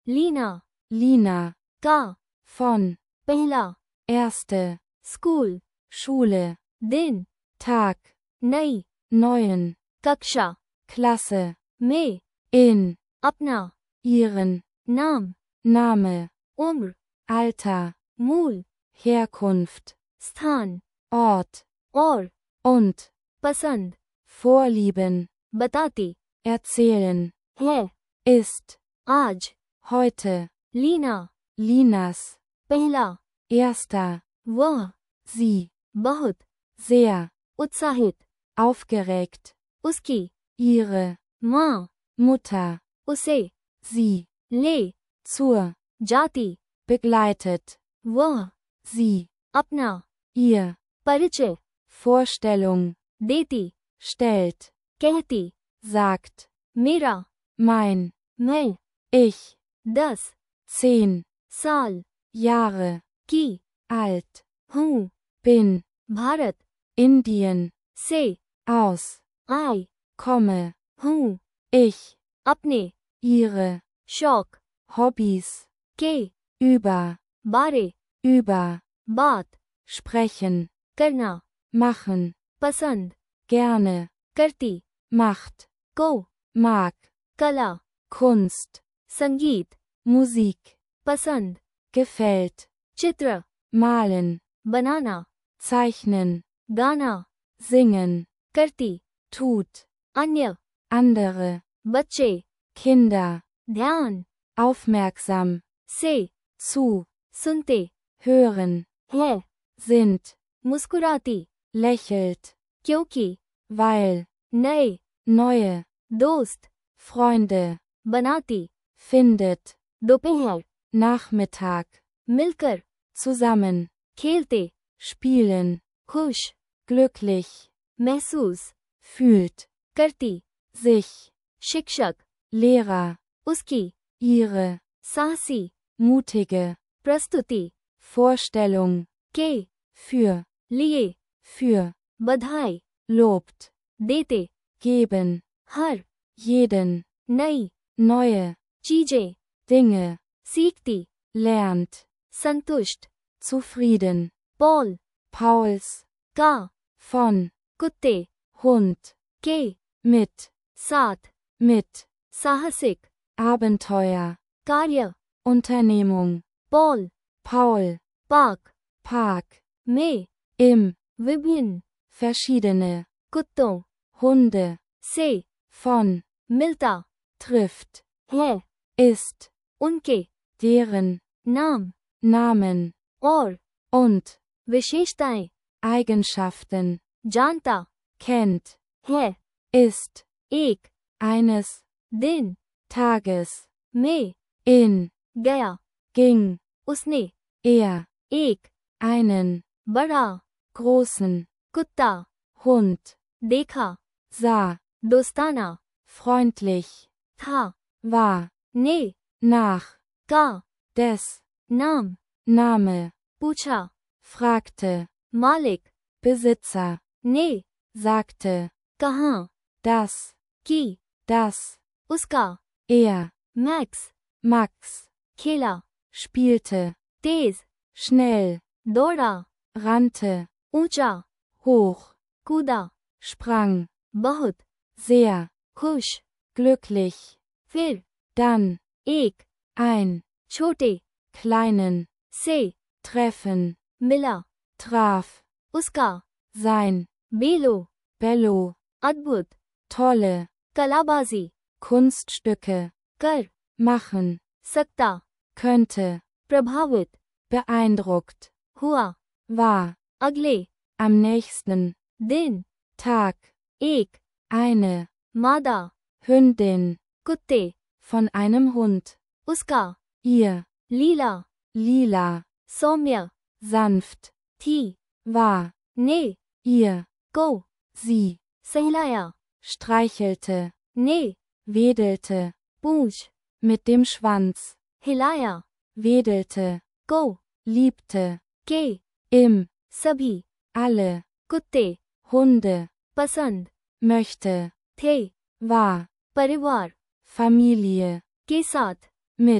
Leena, Lina, का, von, पहला, erste, school, Schule, दिन, Tag, नई, neuen, कक्षा, Klasse, में, in, अपना, ihren, नाम, Name, उम्र, Alter, मूल, Herkunft, स्थान, Ort, और, und, पसंद, Vorlieben, बताती, erzählen, है, ist, आज, heute, लीना, Linas, पहला, erster, वह, sie, बहुत, sehr, उत्साहित, aufgeregt, उसकी, ihre, माँ, Mutter, उसे, sie, ले, zur, जाती, begleitet, वह, sie, अपना, ihr, परिचय, Vorstellung, देती, stellt, कहती, sagt, मेरा, mein, मैं, ich, 10, 10, साल, Jahre, की, alt, हूँ, bin, भारत, Indien, से, aus, आई, komme, हूँ, ich, अपने, ihre, शौक, Hobbys, के, über, बारे, über, बात, sprechen, करना, machen, पसंद, gerne, करती, macht, को, mag, कला, Kunst, संगीत, Musik, पसंद, gefällt, चित्र, malen, बनाना, zeichnen, गाना, singen, करती, tut, अन्य, andere, बच्चे, Kinder, ध्यान, aufmerksam, से, zu, सुनते, hören, है, sind, मुस्कुराती, lächelt, क्योंकि, weil, नए, neue, दोस्त, Freunde, बनाती, findet, दोपहर, Nachmittag, मिलकर, zusammen, खेलते, spielen, खुश, glücklich, महसूस, fühlt, करती, sich, शिक्षक, Lehrer, उसकी, ihre, साहसी, mutige, प्रस्तुति, Vorstellung, के, für, लिए, für, बधाई, lobt, देते, geben, हर, jeden, नई, neue, चीजें, Dinge, सीखती, lernt, संतुष्ट, zufrieden, पॉल, Pauls, का, von, कुत्ते, Hund, के, mit, साथ, mit, साहसिक, Abenteuer, कार्य, Unternehmung, पॉल, Paul, पाक, Park, में, im, विभिन्न, verschiedene, कुत्तों, Hunde, से, von, मिलता, trifft, है, ist, उनके, deren, नाम, Namen, और, und, विशेषताएं, Eigenschaften, जानता, kennt, है, ist, एक, eines, दिन, Tages, में, in, गया, ging, उसने, er, एक, einen, बड़ा, großen, कुत्ता, Hund, देखा, sah, दोस्ताना, freundlich, था, war, ने, nach, का, des, नाम, Name, पूछा, fragte, मालिक, Besitzer, ने, sagte, कहाँ, das, की, das, उसका, er, मैक्स, Max, खेला, spielte, तेज, schnell, दौड़ा, rannte, ऊंचा, hoch, कूदा, sprang, बहुत, sehr, खुश, glücklich, फिर, dann, एक, ein, छोटे, kleinen, से, treffen, मिला, traf, उसका, sein, बेलो, bello, अद्भुत, tolle, कलाबाजी, Kunststücke, कर, machen, सकता, könnte, प्रभावित, beeindruckt, हुआ, war, अगले, am nächsten, दिन, Tag, एक, eine, मादा, Hündin, कुत्ते, von einem Hund, उसका, ihr, लीला, lila, सौम्य, sanft, थी, war, ने, ihr, को, sie, सहलाया, streichelte, ने, wedelte, पूंछ, mit dem Schwanz, हिलाया, wedelte, को, liebte, के, im, सभी, alle, कुत्ते, Hunde, पसंद, möchte, थे, war, परिवार, Familie, के साथ, mit,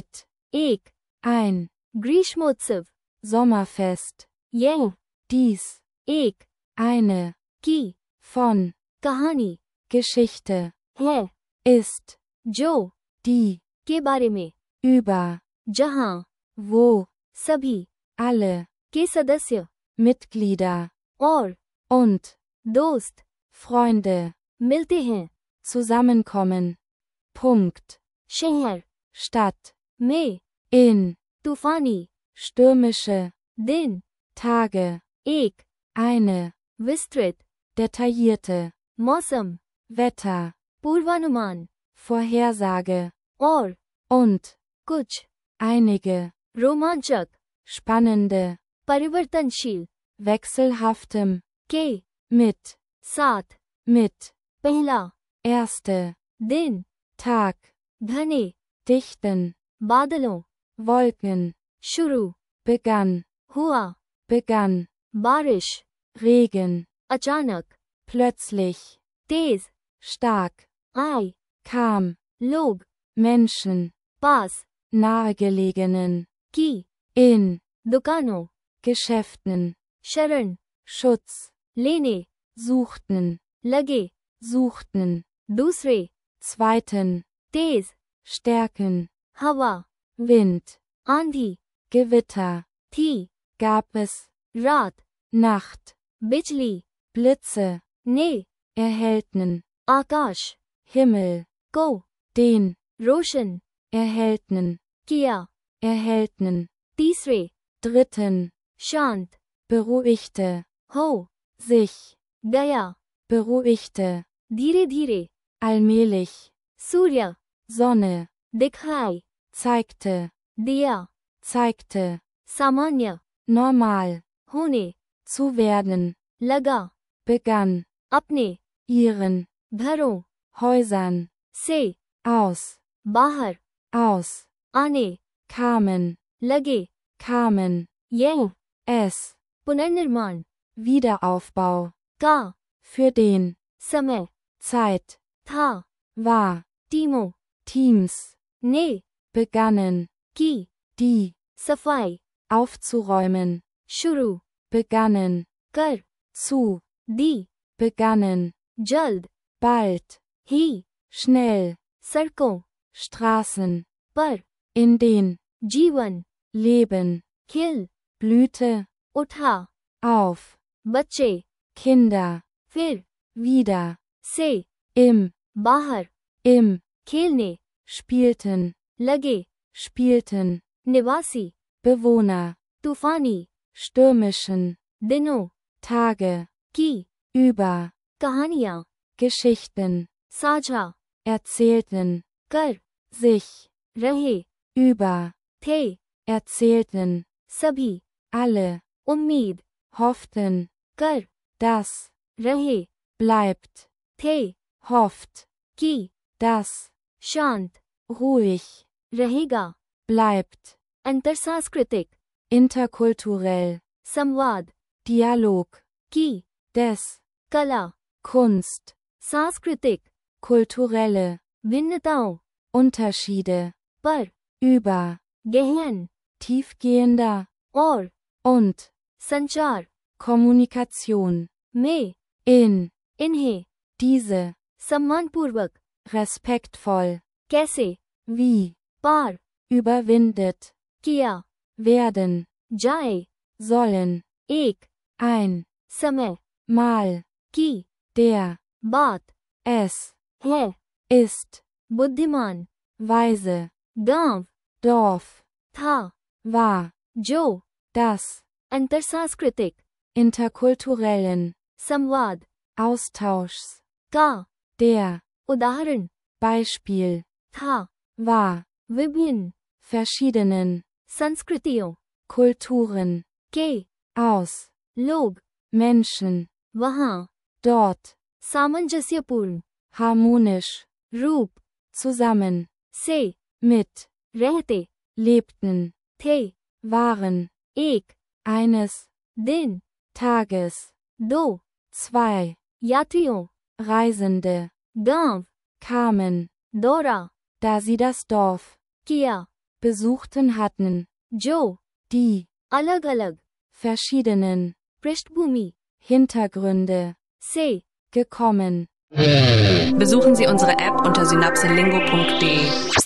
एक, ein, ग्रीष्मोत्सव, Sommerfest, यह, dies, एक, eine, की, von, कहानी, Geschichte, है, ist, जो, die, के बारे में, über, जहां, wo, सभी, alle, के सदस्य, Mitglieder, और, und, दोस्त, Freunde, मिलते हैं, zusammenkommen, Punkt, शहर, Stadt, में, in, तूफानी, stürmische, दिन, Tage, एक, eine, विस्तृत, detaillierte, मौसम, Wetter, पूर्वानुमान, Vorhersage, और, und, कुछ, einige, रोमांचक, spannende, परिवर्तनशील, wechselhaftem, के, mit, साथ, mit, पहला, erste, दिन, Tag, घने, dichten, बादलों, Wolken, शुरू, begann, हुआ, begann, बारिश, Regen, अचानक, plötzlich, तेज, stark, आए, kam, लोग, Menschen, पास, nahegelegenen, की, in, दुकानों, Geschäften, शरण, Schutz, लेने, suchten, लगे, suchten, दूसरे, zweiten, तेज, stärken, हवा, Wind, आंधी, Gewitter, थी, gab es, रात, Nacht, बिजली, Blitze, ने, erhellten, आकाश, Himmel, को, den, रोशन, erhellten, किया, erhellten, तीसरे, dritten, शांत, beruhigte, हो, sich, गया, beruhigte, धीरे धीरे, allmählich, सूर्य, Sonne, दिखाई, zeigte, दिया, zeigte, सामान्य, normal, होने, zu werden, लगा, begann, अपने, ihren, घरों, Häusern, से, aus, बाहर, aus, आने, kamen, लगे, kamen, यह, es, पुनर्निर्माण, Wiederaufbau, का, für den, समय, Zeit, था, war, टीमों, Teams, ने, begannen, की, die, सफाई, aufzuräumen, शुरू, begannen, कर, zu, दी, begannen, जल्द, bald, ही, schnell, सड़कों, Straßen, पर, in den, जीवन, Leben, खिल, blühte, उठा, auf, बच्चे, Kinder, फिर, wieder, से, im, बाहर, im, खेलने, spielten, लगे, spielten, निवासी, Bewohner, तूफानी, stürmischen, दिनों, Tage, की, über, कहानियाँ, Geschichten, साझा, erzählten, कर, sich, रहे, über, थे, erzählten, सभी, alle, उम्मीद, hofften, कर, dass, रहे, bleibt, थे, hofft, की, dass, शांत, ruhig, रहेगा, bleibt, अंतरसांस्कृतिक, interkulturell, संवाद, Dialog, की, des, कला, Kunst, सांस्कृतिक, kulturelle, भिन्नताओं, Unterschiede, पर, über, गहन, tiefgehender, और, und, संचार, Kommunikation, में, in, इन्हें, diese, सम्मानपूर्वक, respektvoll, कैसे, wie, पार, überwindet, किया, werden, जाए, sollen, एक, ein, समय, mal, की, der, बात, es, है, ist, बुद्धिमान, weise, गांव, Dorf, था, war, जो, das, अंतरसांस्कृतिक, interkulturellen, संवाद, Austauschs, का, der, उदाहरण, Beispiel, था, war, विभिन्न, verschiedenen, संस्कृतियों, Kulturen, के, aus, लोग, Menschen, वहाँ, dort, सामंजस्यपूर्ण, harmonisch, रूप, zusammen, से, mit, रहते, lebten, थे, waren, एक, eines, दिन, Tages, दो, zwei, यात्रियों, Reisende, गांव, kamen, दौरा, da sie das Dorf, किया, besuchten hatten, जो die, अलग अलग verschiedenen, पृष्ठभूमि Hintergründe, से gekommen. Besuchen Sie unsere App unter synapselingo.de.